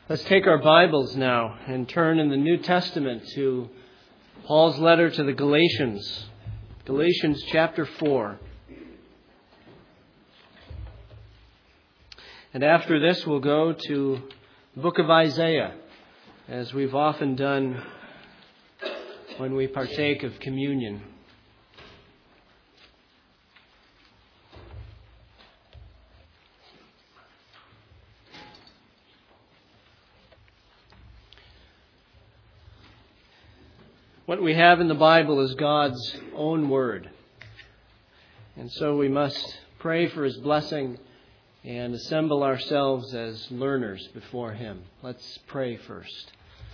Let's take our Bibles now and turn in the New Testament to Paul's letter to the Galatians. Galatians chapter 4. And after this we'll go to the book of Isaiah, as we've often done when we partake of communion. What we have in the Bible is God's own word. And so we must pray for His blessing and assemble ourselves as learners before Him. Let's pray first.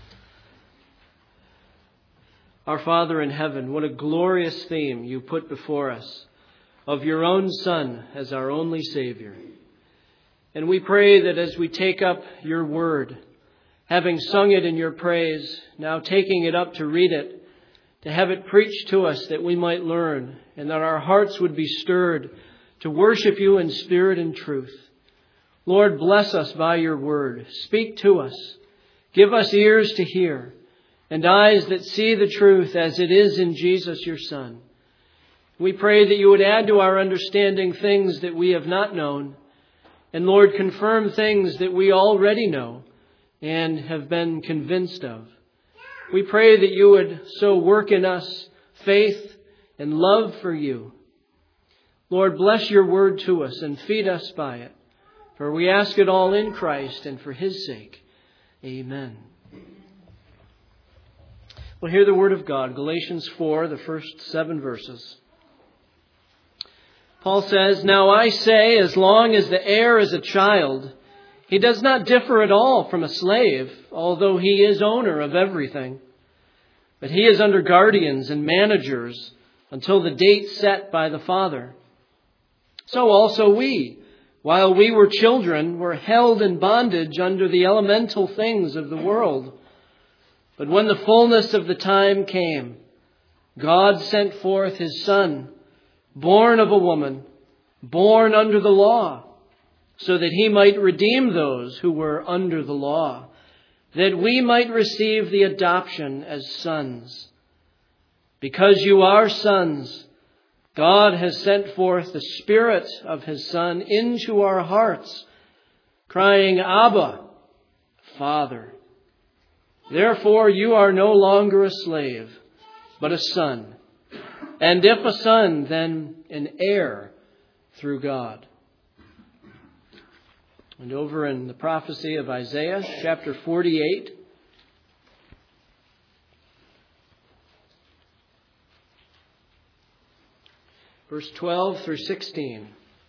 Our Father in heaven, what a glorious theme you put before us of your own Son as our only Savior. And we pray that as we take up your word, having sung it in your praise, now taking it up to read it, to have it preached to us that we might learn, and that our hearts would be stirred to worship you in spirit and truth. Lord, bless us by your word. Speak to us. Give us ears to hear and eyes that see the truth as it is in Jesus, your Son. We pray that you would add to our understanding things that we have not known, and Lord, confirm things that we already know and have been convinced of. We pray that you would so work in us faith and love for you. Lord, bless your word to us and feed us by it. For we ask it all in Christ and for His sake. Amen. We'll hear the word of God. Galatians 4, the first 7 verses. Paul says, "Now I say, as long as the heir is a child, he does not differ at all from a slave, although he is owner of everything. But he is under guardians and managers until the date set by the Father. So also we, while we were children, were held in bondage under the elemental things of the world. But when the fullness of the time came, God sent forth His Son, born of a woman, born under the law, so that He might redeem those who were under the law, that we might receive the adoption as sons. Because you are sons, God has sent forth the Spirit of His Son into our hearts, crying, 'Abba, Father.' Therefore you are no longer a slave, but a son. And if a son, then an heir through God." And over in the prophecy of Isaiah, chapter 48, verse 12 through 16.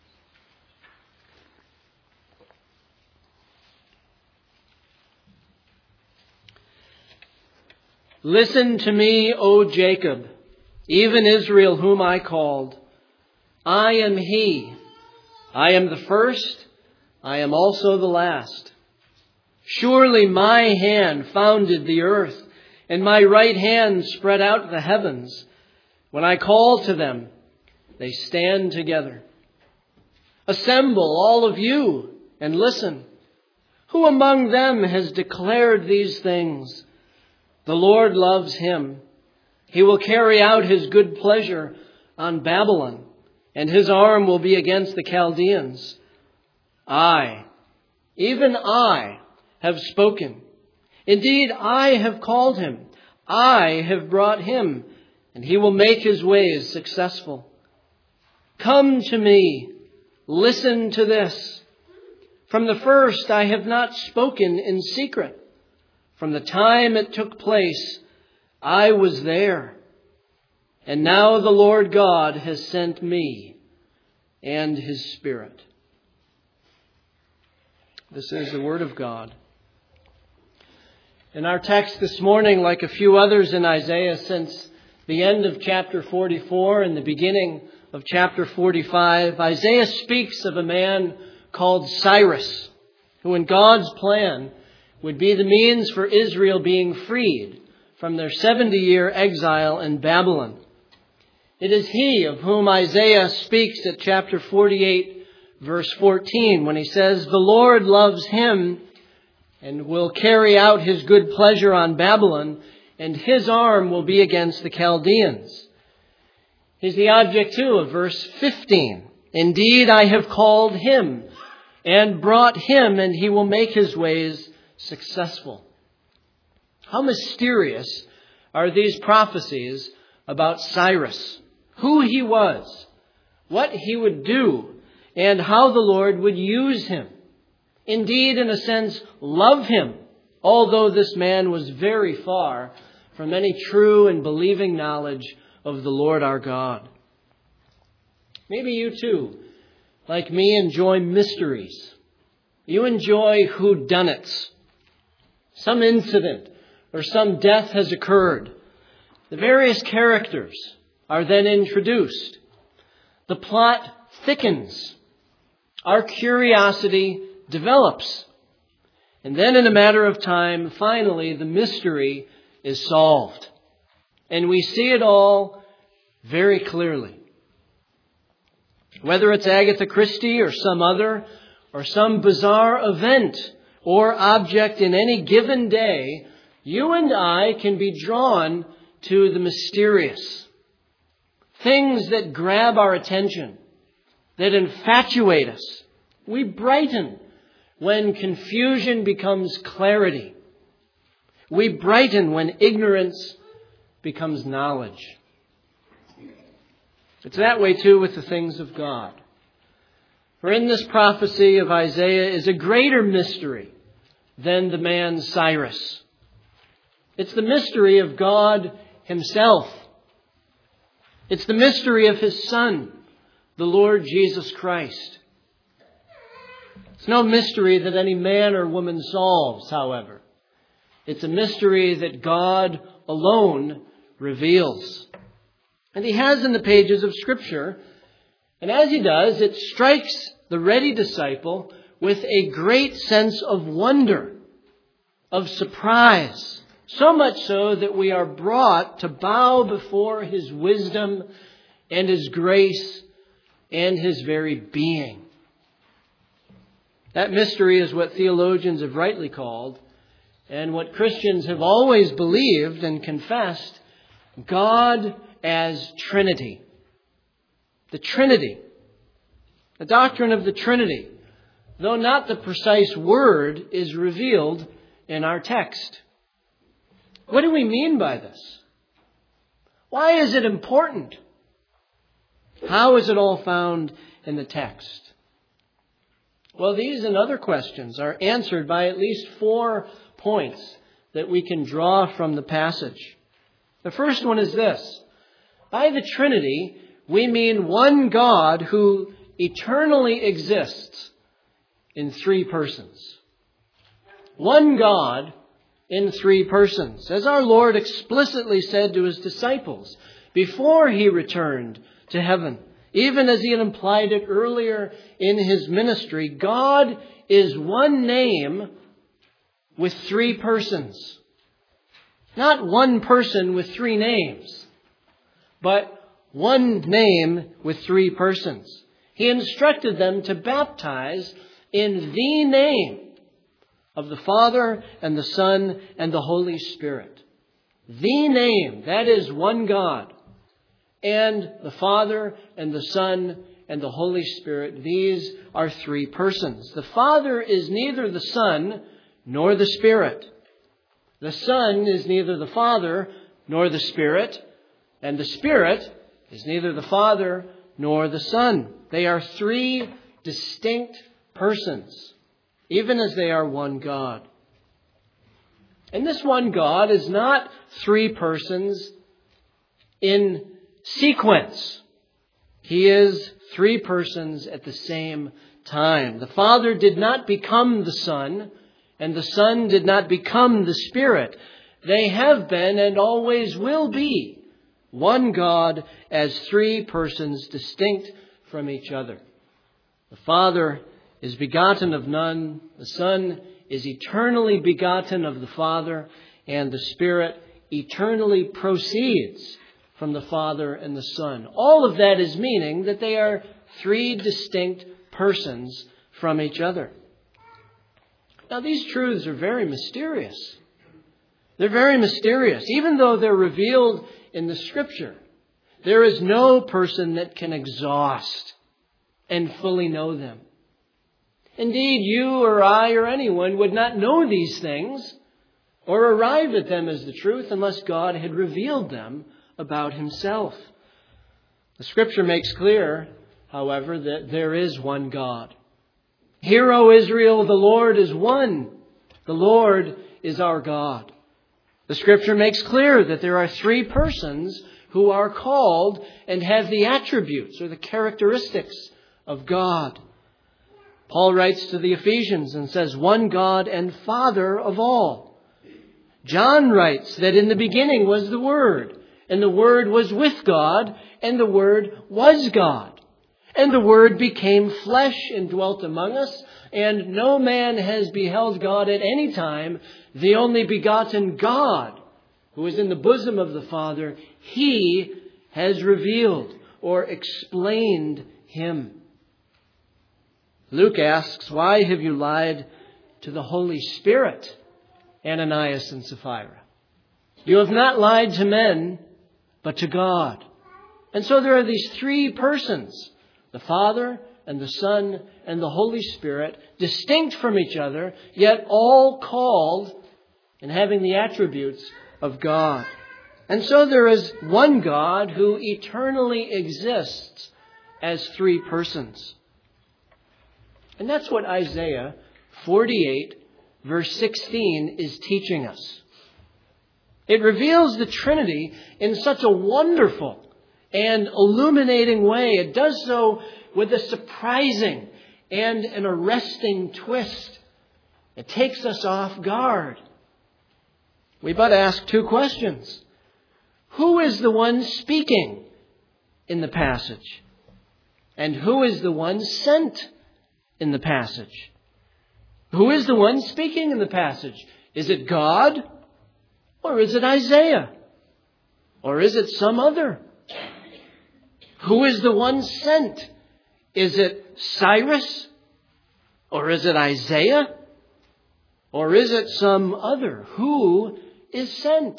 "Listen to me, O Jacob, even Israel whom I called. I am He. I am the first. I am also the last. Surely my hand founded the earth, and my right hand spread out the heavens. When I call to them, they stand together. Assemble, all of you, and listen. Who among them has declared these things? The Lord loves him. He will carry out His good pleasure on Babylon, and His arm will be against the Chaldeans. I, even I, have spoken. Indeed, I have called him. I have brought him, and he will make his ways successful. Come to me, listen to this. From the first I have not spoken in secret. From the time it took place, I was there. And now the Lord God has sent me and His Spirit." This is the word of God. In our text this morning, like a few others in Isaiah since the end of chapter 44 and the beginning of chapter 45, Isaiah speaks of a man called Cyrus, who in God's plan would be the means for Israel being freed from their 70-year exile in Babylon. It is he of whom Isaiah speaks at chapter 48, verse 14, when he says, "The Lord loves him and will carry out his good pleasure on Babylon, and his arm will be against the Chaldeans. He's the object, too, of verse 15. Indeed, I have called him and brought him, and he will make his ways successful. How mysterious are these prophecies about Cyrus, who he was, what he would do, and how the Lord would use him. Indeed, in a sense, love him, although this man was very far from any true and believing knowledge of the Lord our God. Maybe you too, like me, enjoy mysteries. You enjoy whodunits. Some incident or some death has occurred. The various characters are then introduced. The plot thickens. Our curiosity develops. And then in a matter of time, finally, the mystery is solved. And we see it all very clearly. Whether it's Agatha Christie or some other, or some bizarre event or object in any given day, you and I can be drawn to the mysterious. Things that grab our attention, that infatuate us. We brighten when confusion becomes clarity. We brighten when ignorance becomes knowledge. It's that way too with the things of God. For in this prophecy of Isaiah is a greater mystery than the man Cyrus. It's the mystery of God himself. It's the mystery of his Son, the Lord Jesus Christ. It's no mystery that any man or woman solves, however. It's a mystery that God alone reveals. And he has in the pages of Scripture. And as he does, it strikes the ready disciple with a great sense of wonder, of surprise. So much so that we are brought to bow before his wisdom and his grace and his very being. That mystery is what theologians have rightly called, and what Christians have always believed and confessed, God as Trinity. The Trinity. The doctrine of the Trinity, though not the precise word, is revealed in our text. What do we mean by this? Why is it important? How is it all found in the text? Well, these and other questions are answered by at least 4 points that we can draw from the passage. The first one is this. By the Trinity, we mean one God who eternally exists in 3 persons. One God in 3 persons. As our Lord explicitly said to his disciples before he returned to heaven, even as he had implied it earlier in his ministry, God is one name with 3 persons. Not one person with 3 names, but one name with 3 persons. He instructed them to baptize in the name of the Father and the Son and the Holy Spirit. The name, that is one God. And the Father and the Son and the Holy Spirit, these are 3 persons. The Father is neither the Son nor the Spirit. The Son is neither the Father nor the Spirit. And the Spirit is neither the Father nor the Son. They are 3 distinct persons, even as they are one God. And this one God is not 3 persons in sequence. He is 3 persons at the same time. The Father did not become the Son, and the Son did not become the Spirit. They have been and always will be one God as 3 persons distinct from each other. The Father is begotten of none. The Son is eternally begotten of the Father. And the Spirit eternally proceeds from the Father and the Son. All of that is meaning that they are 3 distinct persons from each other. Now, these truths are very mysterious. They're very mysterious. Even though they're revealed in the Scripture, there is no person that can exhaust and fully know them. Indeed, you or I or anyone would not know these things or arrive at them as the truth unless God had revealed them about Himself. The Scripture makes clear, however, that there is one God. Hear, O Israel, the Lord is one. The Lord is our God. The Scripture makes clear that there are three persons who are called and have the attributes or the characteristics of God. Paul writes to the Ephesians and says, one God and Father of all. John writes that in the beginning was the Word, and the Word was with God, and the Word was God. And the Word became flesh and dwelt among us, and no man has beheld God at any time, the only begotten God, who is in the bosom of the Father, He has revealed or explained Him. Luke asks, why have you lied to the Holy Spirit, Ananias and Sapphira? You have not lied to men, but to God. And so there are these three persons, the Father and the Son and the Holy Spirit, distinct from each other, yet all called and having the attributes of God. And so there is one God who eternally exists as three persons. And that's what Isaiah 48, verse 16 is teaching us. It reveals the Trinity in such a wonderful and illuminating way. It does so with a surprising and an arresting twist. It takes us off guard. We but ask two questions. Who is the one speaking in the passage? And who is the one sent in the passage? Who is the one speaking in the passage? Is it God? Or is it Isaiah? Or is it some other? Who is the one sent? Is it Cyrus? Or is it Isaiah? Or is it some other? Who is sent?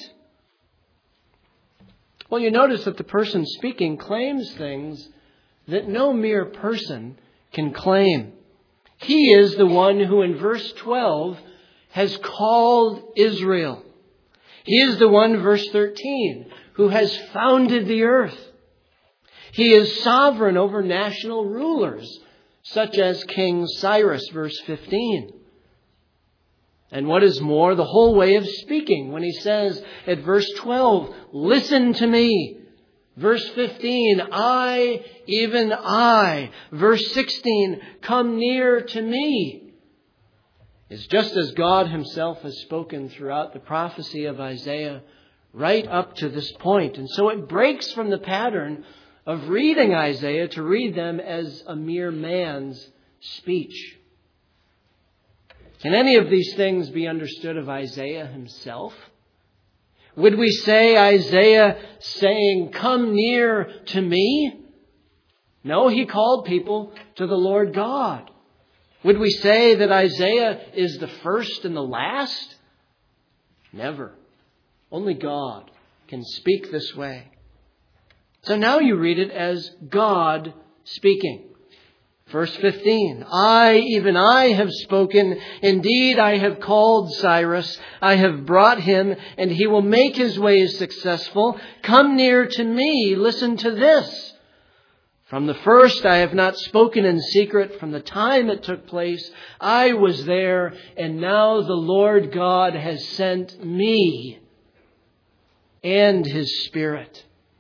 Well, you notice that the person speaking claims things that no mere person can claim. He is the one who in verse 12 has called Israel. He is the one, verse 13, who has founded the earth. He is sovereign over national rulers, such as King Cyrus, verse 15. And what is more, the whole way of speaking, when he says at verse 12, listen to me. Verse 15, I, even I. Verse 16, come near to me. Is just as God Himself has spoken throughout the prophecy of Isaiah right up to this point. And so it breaks from the pattern of reading Isaiah to read them as a mere man's speech. Can any of these things be understood of Isaiah himself? Would we say Isaiah saying, come near to me? No, he called people to the Lord God. Would we say that Isaiah is the first and the last? Never. Only God can speak this way. So now you read it as God speaking. Verse 15, I, even I, have spoken. Indeed, I have called Cyrus. I have brought him, and he will make his ways successful. Come near to me. Listen to this. From the first, I have not spoken in secret. From the time it took place, I was there, and now the Lord God has sent me and His Spirit.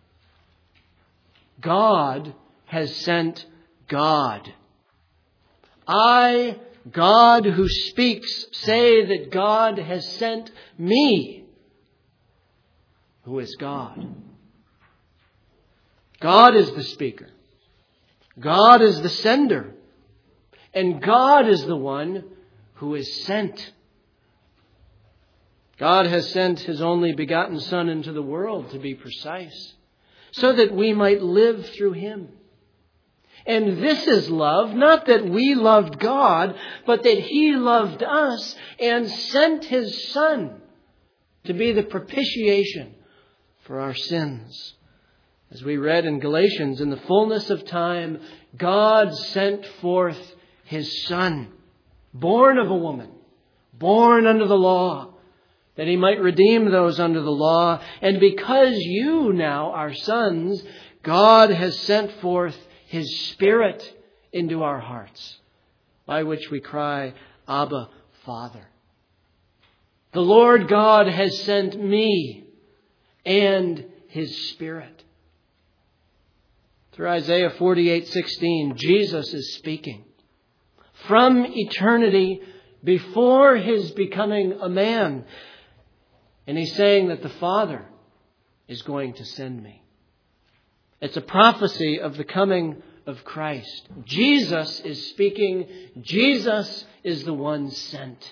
God has sent God. I, God who speaks, say that God has sent me, who is God. God is the speaker. God is the sender. And God is the one who is sent. God has sent His only begotten Son into the world, to be precise, so that we might live through Him. And this is love, not that we loved God, but that He loved us and sent His Son to be the propitiation for our sins. As we read in Galatians, in the fullness of time, God sent forth His Son, born of a woman, born under the law, that He might redeem those under the law. And because you now are sons, God has sent forth His Spirit into our hearts, by which we cry, Abba, Father. The Lord God has sent me and His Spirit. Through Isaiah 48:16, Jesus is speaking. From eternity, before His becoming a man. And He's saying that the Father is going to send me. It's a prophecy of the coming of Christ. Jesus is speaking. Jesus is the one sent.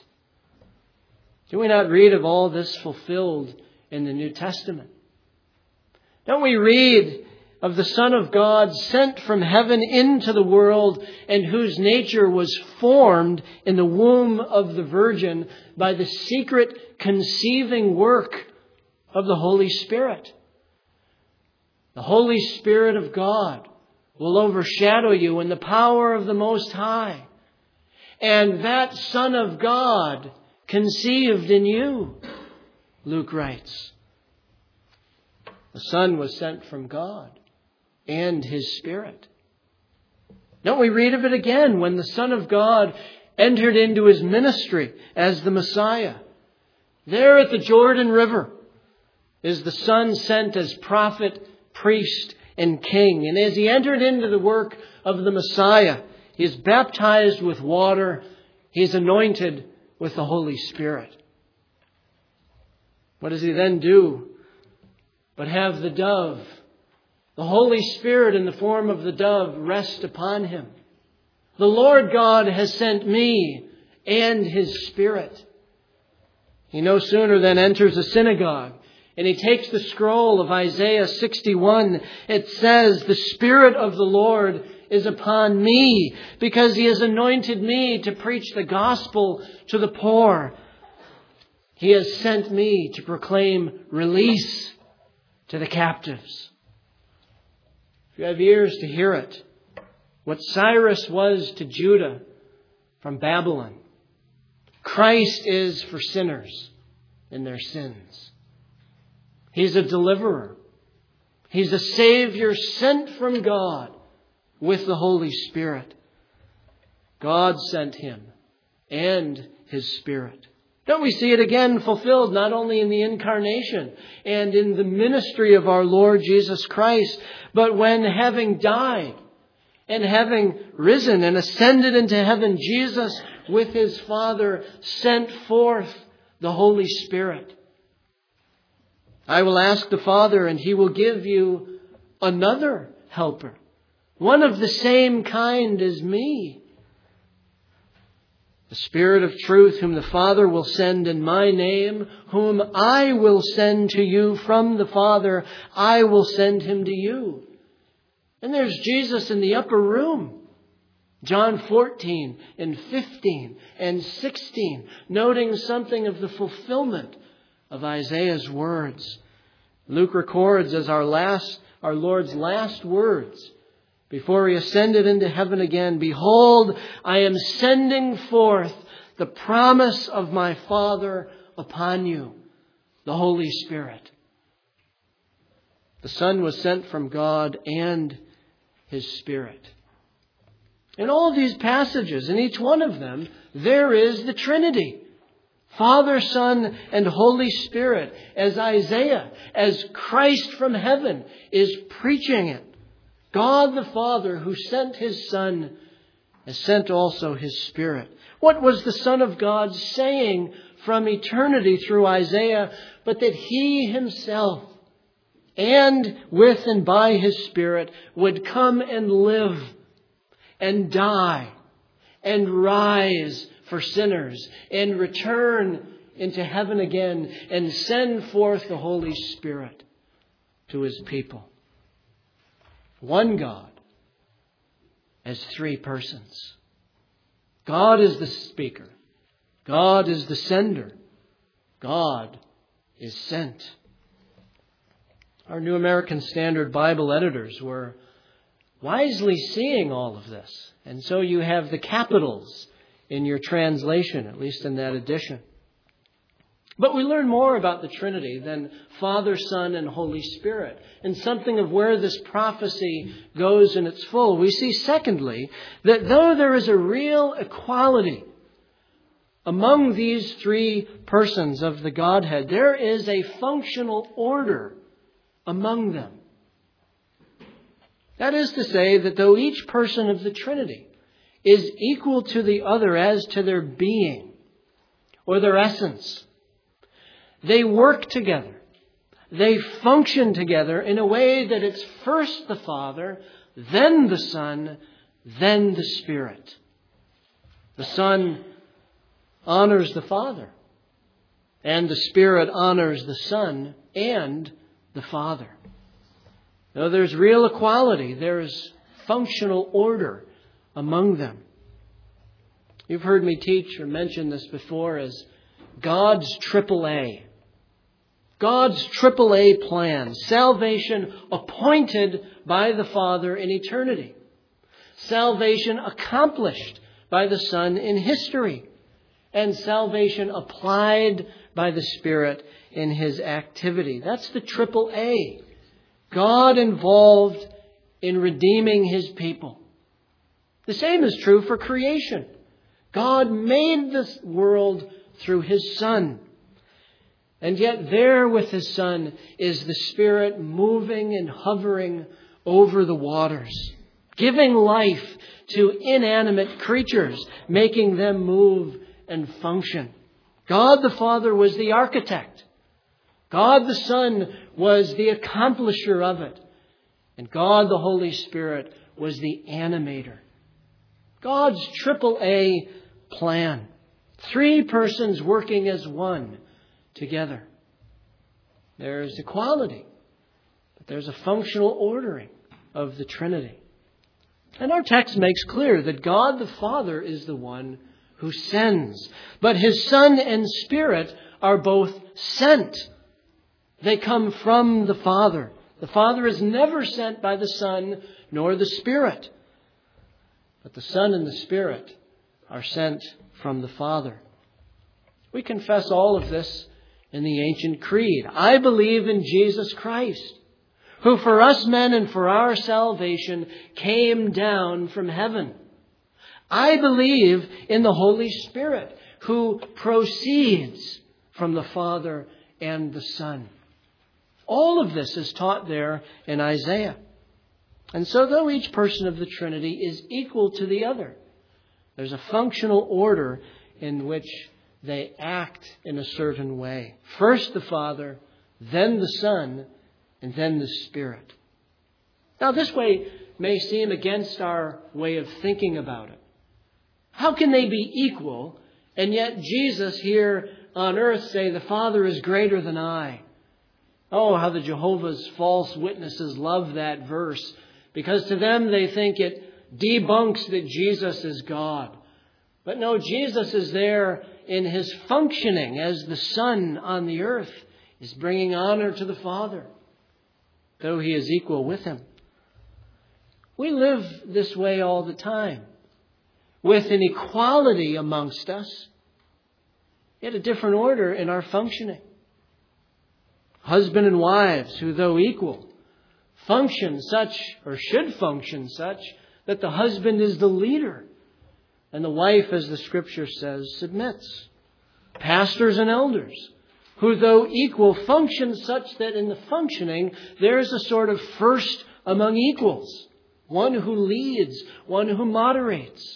Do we not read of all this fulfilled in the New Testament? Don't we read of the Son of God sent from heaven into the world and whose nature was formed in the womb of the Virgin by the secret conceiving work of the Holy Spirit? The Holy Spirit of God will overshadow you in the power of the Most High. And that Son of God conceived in you, Luke writes. The Son was sent from God and His Spirit. Don't we read of it again when the Son of God entered into His ministry as the Messiah? There at the Jordan River is the Son sent as prophet, priest, and king. And as He entered into the work of the Messiah, He is baptized with water. He is anointed with the Holy Spirit. What does He then do but have the dove, the Holy Spirit in the form of the dove, rest upon Him? The Lord God has sent me and His Spirit. He no sooner than enters a synagogue and he takes the scroll of Isaiah 61. It says, "The Spirit of the Lord is upon me, because He has anointed me to preach the gospel to the poor. He has sent me to proclaim release to the captives." If you have ears to hear it, what Cyrus was to Judah from Babylon, Christ is for sinners in their sins. He's a deliverer. He's a Savior sent from God with the Holy Spirit. God sent Him and His Spirit. Don't we see it again fulfilled not only in the incarnation and in the ministry of our Lord Jesus Christ, but when, having died and having risen and ascended into heaven, Jesus with His Father sent forth the Holy Spirit. "I will ask the Father, and He will give you another helper, one of the same kind as me. The Spirit of truth, whom the Father will send in my name, whom I will send to you from the Father, I will send Him to you." And there's Jesus in the upper room. John 14 and 15 and 16, noting something of the fulfillment of Isaiah's words. Luke records as our Lord's last words before He ascended into heaven again, "Behold, I am sending forth the promise of my Father upon you, the Holy Spirit." The Son was sent from God and His Spirit. In all these passages, in each one of them, there is the Trinity. Father, Son, and Holy Spirit, as Isaiah, as Christ from heaven is preaching it. God the Father, who sent His Son, has sent also His Spirit. What was the Son of God saying from eternity through Isaiah, but that He Himself, and with and by His Spirit, would come and live and die and rise for sinners and return into heaven again and send forth the Holy Spirit to His people. One God, as three persons. God is the speaker. God is the sender. God is sent. Our New American Standard Bible editors were wisely seeing all of this. And so you have the capitals in your translation, at least in that edition. But we learn more about the Trinity than Father, Son, and Holy Spirit, and something of where this prophecy goes in its full. We see, secondly, that though there is a real equality among these three persons of the Godhead, there is a functional order among them. That is to say that though each person of the Trinity is equal to the other as to their being or their essence, they work together. They function together in a way that it's first the Father, then the Son, then the Spirit. The Son honors the Father, and the Spirit honors the Son and the Father. Though there's real equality, there's functional order among them. You've heard me teach or mention this before as God's AAA. God's AAA plan. Salvation appointed by the Father in eternity. Salvation accomplished by the Son in history. And salvation applied by the Spirit in His activity. That's the AAA. God involved in redeeming His people. The same is true for creation. God made this world through His Son. And yet there with His Son is the Spirit moving and hovering over the waters, giving life to inanimate creatures, making them move and function. God the Father was the architect. God the Son was the accomplisher of it. And God the Holy Spirit was the animator. God's AAA plan. Three persons working as one together. There's equality, but there's a functional ordering of the Trinity. And our text makes clear that God the Father is the one who sends, but His Son and Spirit are both sent. They come from the Father. The Father is never sent by the Son nor the Spirit, but the Son and the Spirit are sent from the Father. We confess all of this in the ancient creed. I believe in Jesus Christ, who for us men and for our salvation came down from heaven. I believe in the Holy Spirit, who proceeds from the Father and the Son. All of this is taught there in Isaiah. And so though each person of the Trinity is equal to the other, there's a functional order in which they act in a certain way. First the Father, then the Son, and then the Spirit. Now this way may seem against our way of thinking about it. How can they be equal, and yet Jesus here on earth say the Father is greater than I? Oh, how the Jehovah's false witnesses love that verse, because to them they think it debunks that Jesus is God. But no, Jesus is there in His functioning as the Son on the earth, is bringing honor to the Father, though He is equal with Him. We live this way all the time, with an equality amongst us, yet a different order in our functioning. Husband and wives who, though equal, function such, or should function such, that the husband is the leader, and the wife, as the Scripture says, submits. Pastors and elders, who though equal, function such that in the functioning there is a sort of first among equals. One who leads, one who moderates.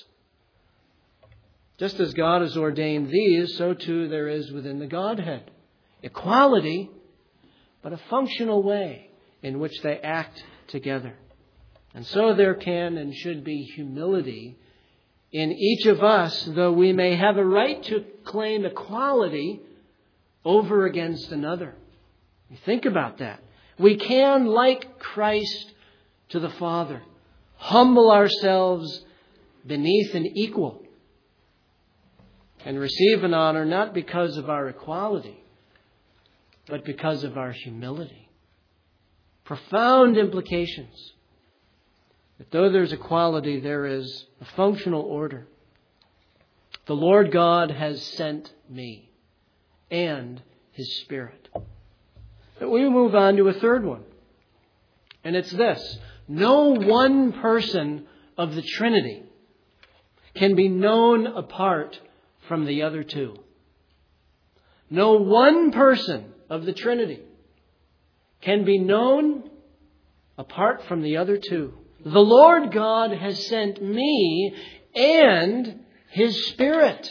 Just as God has ordained these, so too there is within the Godhead. Equality, but a functional way in which they act together. And so there can and should be humility in each of us, though we may have a right to claim equality over against another. Think about that. We can, like Christ to the Father, humble ourselves beneath an equal, and receive an honor not because of our equality, but because of our humility. Profound implications. That though there's equality, there is a functional order. The Lord God has sent me and His Spirit. But we move on to a third one. And it's this. No one person of the Trinity can be known apart from the other two. No one person of the Trinity can be known apart from the other two. The Lord God has sent me and His Spirit.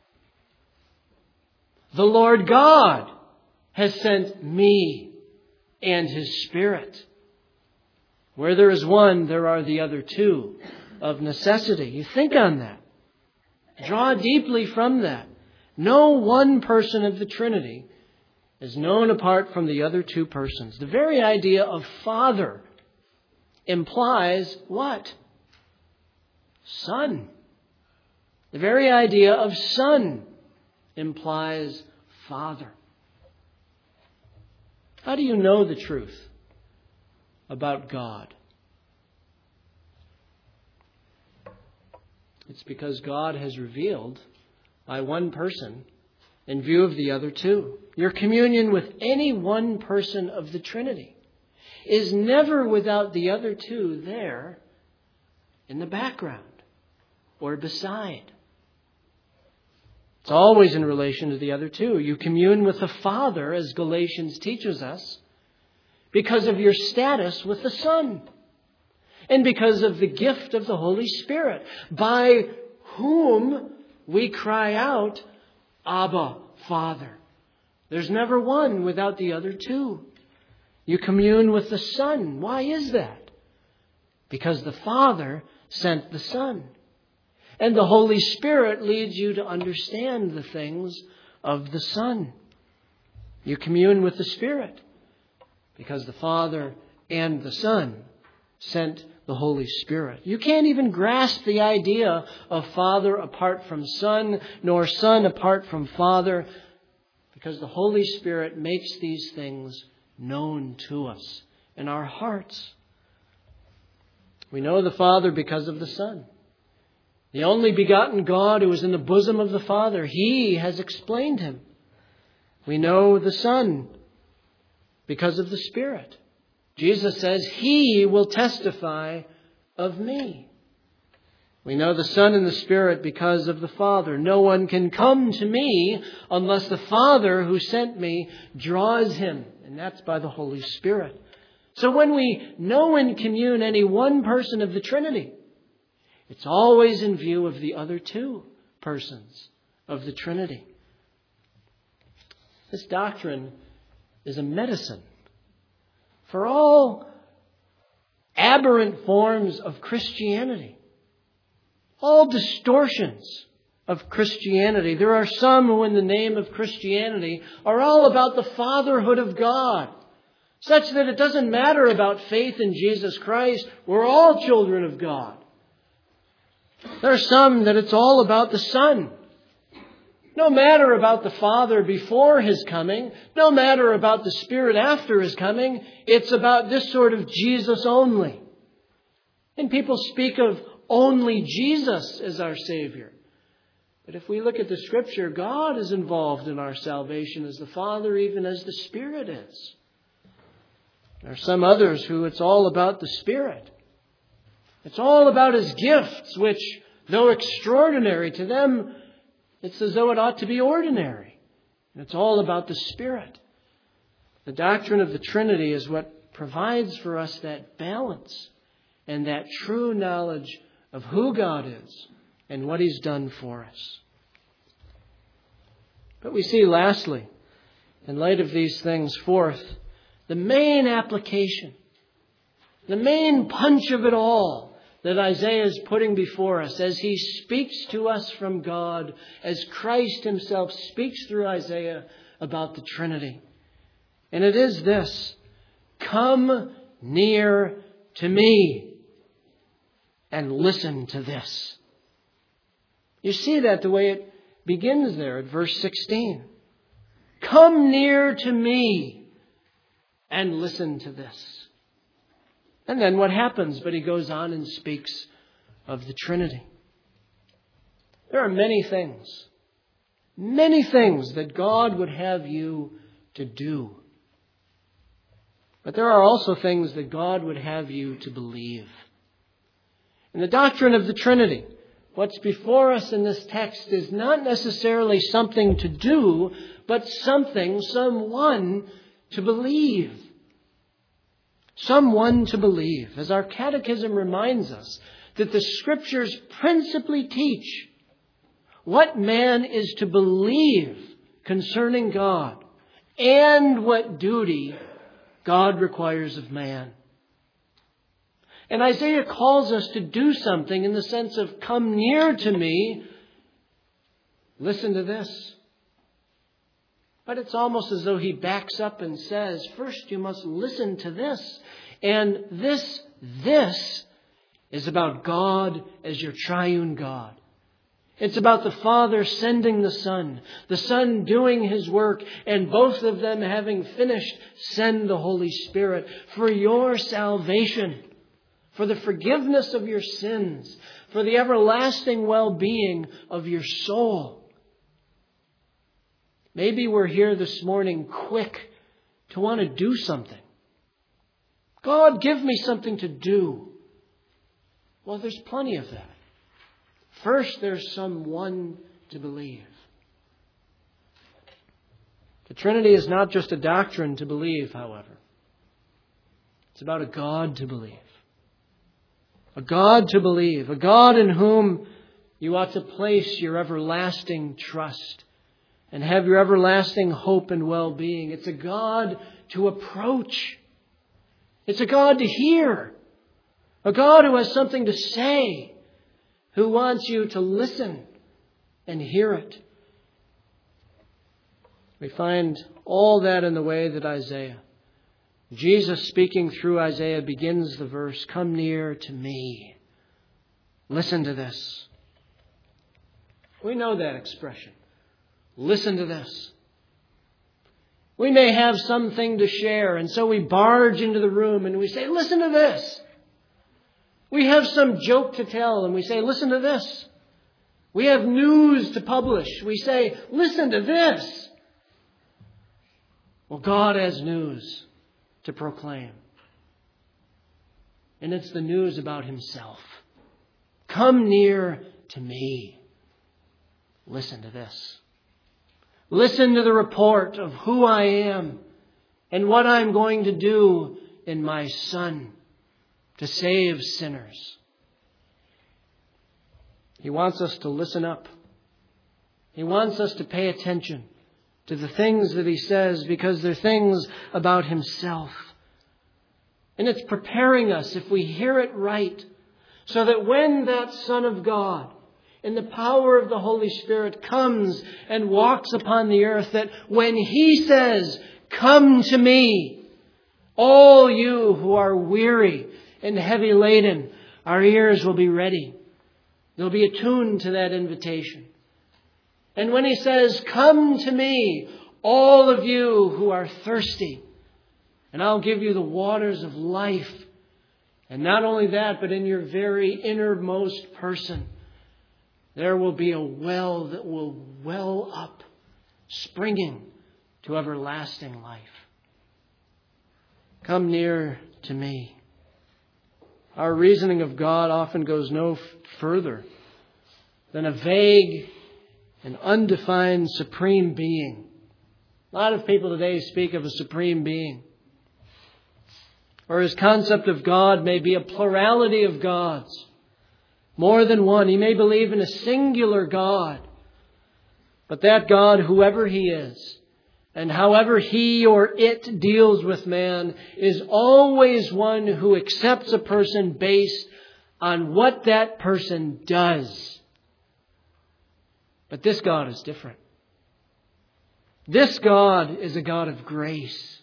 The Lord God has sent me and His Spirit. Where there is one, there are the other two of necessity. You think on that. Draw deeply from that. No one person of the Trinity is known apart from the other two persons. The very idea of Father implies what? Son. The very idea of Son implies Father. How do you know the truth about God? It's because God has revealed by one person in view of the other two. Your communion with any one person of the Trinity is never without the other two there in the background or beside. It's always in relation to the other two. You commune with the Father, as Galatians teaches us, because of your status with the Son. And because of the gift of the Holy Spirit, by whom we cry out, Abba, Father. There's never one without the other two. You commune with the Son. Why is that? Because the Father sent the Son. And the Holy Spirit leads you to understand the things of the Son. You commune with the Spirit because the Father and the Son sent the Holy Spirit. You can't even grasp the idea of Father apart from Son, nor Son apart from Father, because the Holy Spirit makes these things known to us in our hearts. We know the Father because of the Son. The only begotten God who is in the bosom of the Father, He has explained Him. We know the Son because of the Spirit. Jesus says, He will testify of me. We know the Son and the Spirit because of the Father. No one can come to me unless the Father who sent me draws him. And that's by the Holy Spirit. So when we know and commune any one person of the Trinity, it's always in view of the other two persons of the Trinity. This doctrine is a medicine for all aberrant forms of Christianity, all distortions of Christianity. There are some who in the name of Christianity are all about the fatherhood of God, such that it doesn't matter about faith in Jesus Christ. We're all children of God. There are some that it's all about the Son. No matter about the Father before His coming, no matter about the Spirit after His coming, it's about this sort of Jesus only. And people speak of only Jesus as our Savior. But if we look at the Scripture, God is involved in our salvation as the Father, even as the Spirit is. There are some others who it's all about the Spirit. It's all about His gifts, which, though extraordinary to them, it's as though it ought to be ordinary. And it's all about the Spirit. The doctrine of the Trinity is what provides for us that balance and that true knowledge of who God is and what He's done for us. But we see, lastly, in light of these things, fourth, the main application, the main punch of it all that Isaiah is putting before us as he speaks to us from God, as Christ Himself speaks through Isaiah about the Trinity. And it is this: come near to me. and listen to this. You see that the way it begins there at verse 16. Come near to me and listen to this. And then what happens? But he goes on and speaks of the Trinity. There are many things that God would have you to do. But there are also things that God would have you to believe. In the doctrine of the Trinity, what's before us in this text is not necessarily something to do, but someone to believe. Someone to believe. As our catechism reminds us, that the Scriptures principally teach what man is to believe concerning God and what duty God requires of man. And Isaiah calls us to do something in the sense of come near to me. Listen to this. But it's almost as though he backs up and says, first you must listen to this. And this is about God as your triune God. It's about the Father sending the Son doing His work, and both of them having finished, send the Holy Spirit for your salvation, for the forgiveness of your sins, for the everlasting well-being of your soul. Maybe we're here this morning quick to want to do something. God, give me something to do. Well, there's plenty of that. First, there's someone to believe. The Trinity is not just a doctrine to believe, however. It's about a God to believe. A God to believe. A God in whom you ought to place your everlasting trust and have your everlasting hope and well-being. It's a God to approach. It's a God to hear. A God who has something to say. Who wants you to listen and hear it. We find all that in the way that Isaiah, Jesus speaking through Isaiah, begins the verse, come near to me. Listen to this. We know that expression. Listen to this. We may have something to share, and so we barge into the room and we say, listen to this. We have some joke to tell and we say, listen to this. We have news to publish. We say, listen to this. Well, God has news to proclaim. And it's the news about Himself. Come near to me. Listen to this. Listen to the report of who I am and what I'm going to do in my Son to save sinners. He wants us to listen up. He wants us to pay attention to the things that He says because they're things about Himself. And it's preparing us, if we hear it right, so that when that Son of God, in the power of the Holy Spirit, comes and walks upon the earth, that when He says, come to me, all you who are weary and heavy laden, our ears will be ready. They'll be attuned to that invitation. And when He says, come to me, all of you who are thirsty, and I'll give you the waters of life. And not only that, but in your very innermost person, there will be a well that will well up, springing to everlasting life. Come near to me. Our reasoning of God often goes no further than a vague and undefined supreme being. A lot of people today speak of a supreme being. Or His concept of God may be a plurality of gods. More than one. He may believe in a singular God. But that God, whoever He is, and however He or it deals with man, is always one who accepts a person based on what that person does. But this God is different. This God is a God of grace.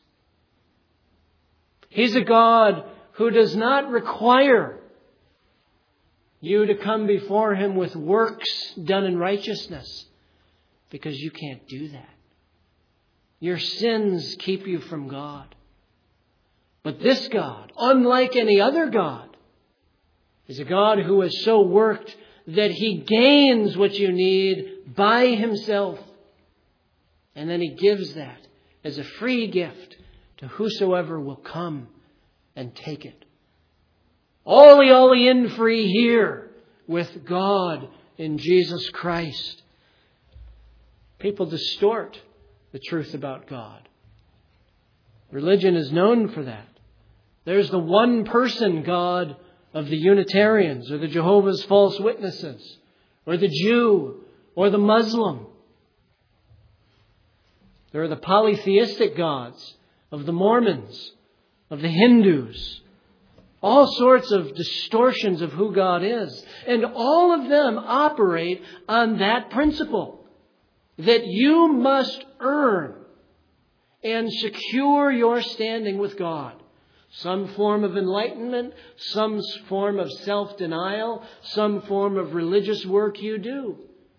He's a God who does not require you to come before Him with works done in righteousness, because you can't do that. Your sins keep you from God. But this God, unlike any other God, is a God who has so worked that He gains what you need by Himself. And then He gives that as a free gift to whosoever will come and take it. Ollie in free here with God in Jesus Christ. People distort the truth about God. Religion is known for that. There's the one person God of the Unitarians or the Jehovah's False Witnesses or the Jew or the Muslim. There are the polytheistic gods of the Mormons, of the Hindus. All sorts of distortions of who God is. And all of them operate on that principle, that you must earn and secure your standing with God. Some form of enlightenment, some form of self-denial, some form of religious work you do.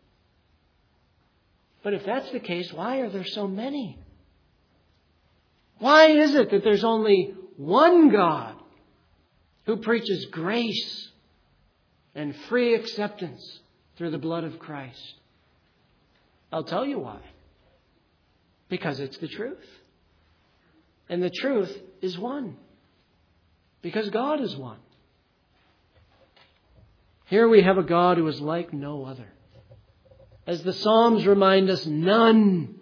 But if that's the case, why are there so many? Why is it that there's only one God who preaches grace and free acceptance through the blood of Christ? I'll tell you why. Because it's the truth. And the truth is one. Because God is one. Here we have a God who is like no other. As the Psalms remind us, none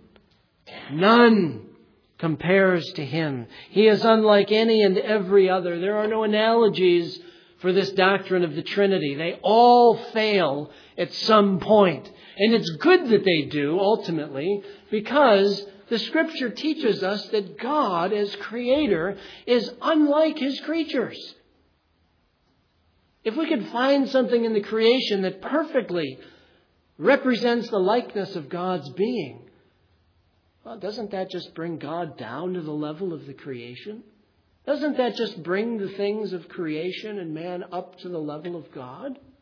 compares to Him. He is unlike any and every other. There are no analogies for this doctrine of the Trinity. They all fail at some point. And it's good that they do, ultimately, because the Scripture teaches us that God, as Creator, is unlike His creatures. If we could find something in the creation that perfectly represents the likeness of God's being, well, doesn't that just bring God down to the level of the creation? Doesn't that just bring the things of creation and man up to the level of God? It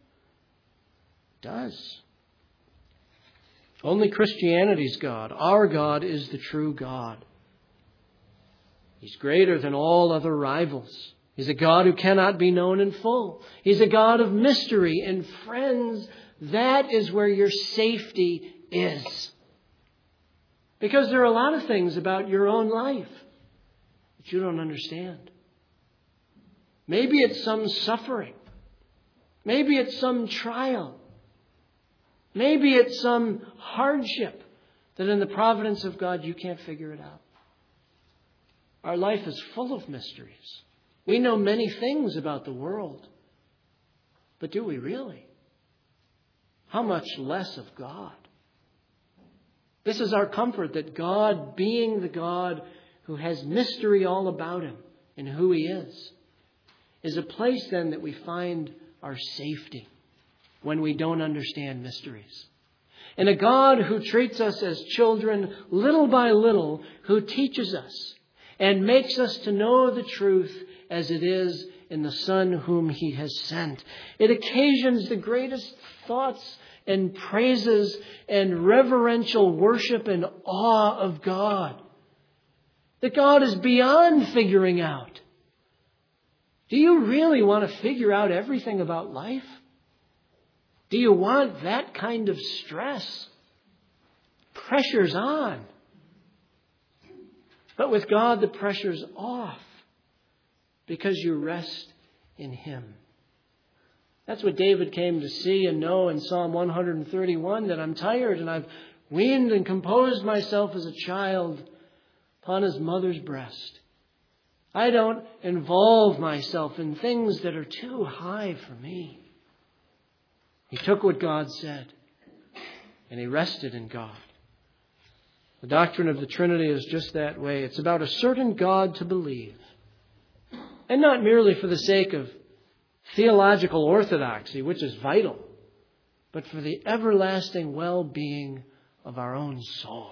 does. Only Christianity's God, our God, is the true God. He's greater than all other rivals. He's a God who cannot be known in full. He's a God of mystery. And friends, that is where your safety is. Because there are a lot of things about your own life that you don't understand. Maybe it's some suffering. Maybe it's some trial. Maybe it's some hardship that in the providence of God you can't figure it out. Our life is full of mysteries. We know many things about the world. But do we really? How much less of God? This is our comfort, that God, being the God who has mystery all about Him and who He is a place then that we find our safety when we don't understand mysteries. And a God who treats us as children little by little, who teaches us and makes us to know the truth as it is in the Son whom He has sent. It occasions the greatest thoughts and praises and reverential worship and awe of God. That God is beyond figuring out. Do you really want to figure out everything about life? Do you want that kind of stress? Pressure's on. But with God, the pressure's off because you rest in Him. That's what David came to see and know in Psalm 131, that I'm tired and I've weaned and composed myself as a child upon his mother's breast. I don't involve myself in things that are too high for me. He took what God said and he rested in God. The doctrine of the Trinity is just that way. It's about a certain God to believe. And not merely for the sake of theological orthodoxy, which is vital, but for the everlasting well-being of our own soul.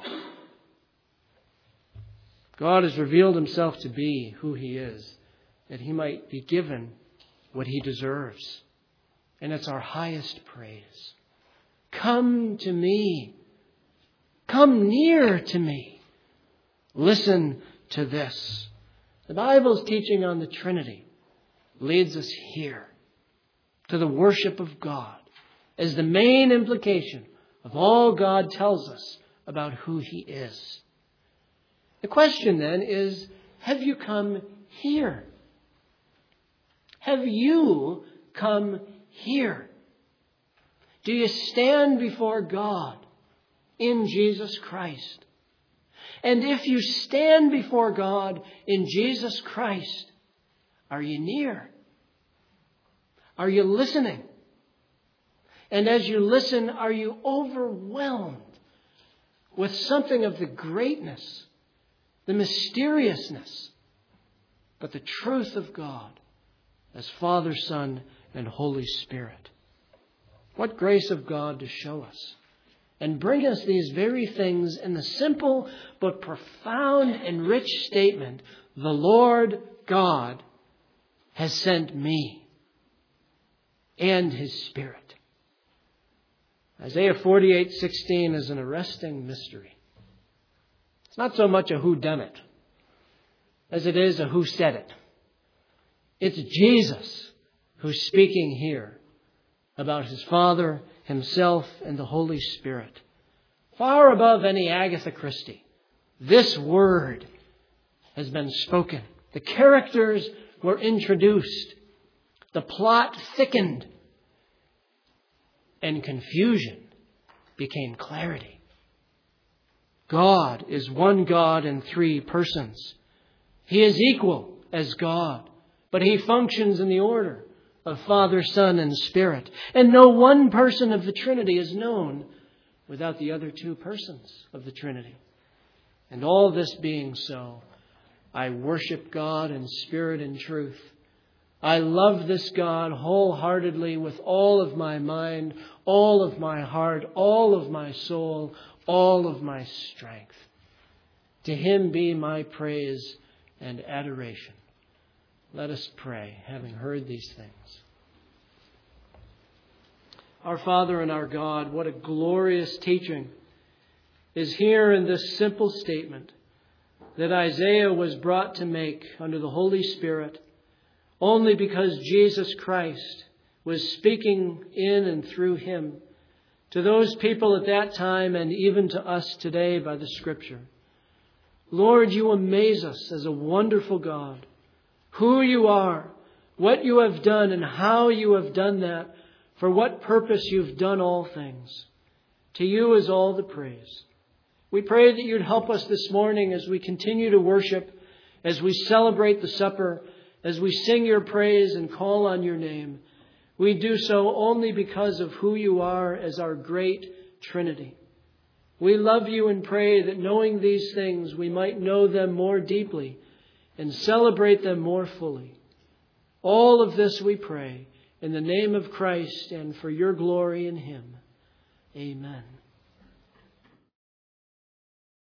God has revealed Himself to be who He is, that He might be given what He deserves. And it's our highest praise. Come to me. Come near to me. Listen to this. The Bible's teaching on the Trinity leads us here to the worship of God as the main implication of all God tells us about who He is. The question then is, have you come here? Have you come here? Do you stand before God in Jesus Christ? And if you stand before God in Jesus Christ, are you near? Are you listening? And as you listen, are you overwhelmed with something of the greatness, the mysteriousness, but the truth of God as Father, Son, and Holy Spirit? What grace of God to show us and bring us these very things in the simple but profound and rich statement, the Lord God has sent me and His Spirit. Isaiah 48:16 is an arresting mystery. It's not so much a whodunit as it is a who said it. It's Jesus who's speaking here about His Father, Himself, and the Holy Spirit. Far above any Agatha Christie, this word has been spoken. The characters were introduced. The plot thickened. And confusion became clarity. God is one God in three persons. He is equal as God, but He functions in the order of Father, Son, and Spirit. And no one person of the Trinity is known without the other two persons of the Trinity. And all this being so, I worship God in spirit and truth. I love this God wholeheartedly with all of my mind, all of my heart, all of my soul, all of my strength. To Him be my praise and adoration. Let us pray, having heard these things. Our Father and our God, what a glorious teaching is here in this simple statement that Isaiah was brought to make under the Holy Spirit only because Jesus Christ was speaking in and through Him to those people at that time and even to us today by the Scripture. Lord, you amaze us as a wonderful God. Who you are, what you have done, and how you have done that, for what purpose you've done all things. To you is all the praise. We pray that you'd help us this morning as we continue to worship, as we celebrate the supper, as we sing your praise and call on your name. We do so only because of who you are as our great Trinity. We love you and pray that knowing these things, we might know them more deeply and celebrate them more fully. All of this we pray in the name of Christ and for your glory in Him. Amen.